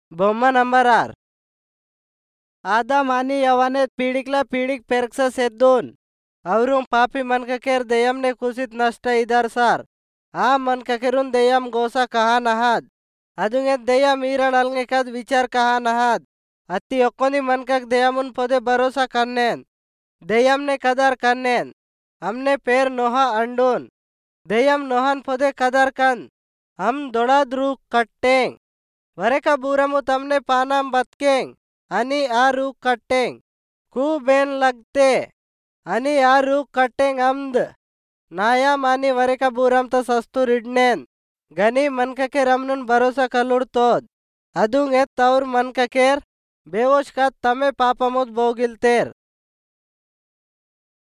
బొమ్మ నంబర్ 6 आदम आणि यवाने पीडिकला पीडिक पेरक्स सेद्दून अवरून पापी मनककेर दयमने कुसित नष्ट इधर सार आ मनककेरून दयम गोसा कहा नहाद अदुंगे दयम ईरण अलंगेकद विचार कहा नहाद अति ओक्कोनी मनकक दयमुन पोदे भरोसा कन्नेन दयमने कदर कन्नेन हमने पेर नोहा अंडून दयम नोहन पोदे कदर कन हम दोड़ाद रूक कट्टेंग वरेका बूरमु तमने पानाम बतकेंग आणि आ रूक कट्टेंग कू बेन लगते आणि आ रूक कट्टेंग अम्द नायाम आणि वरेका बूरम तो सस्तु रिडनेन गनी मनकके रमनुन भरोसा कलुड़तोद अदुंगे तौर मनककेर बेवोश का तमे पापमुद बोगिलतेर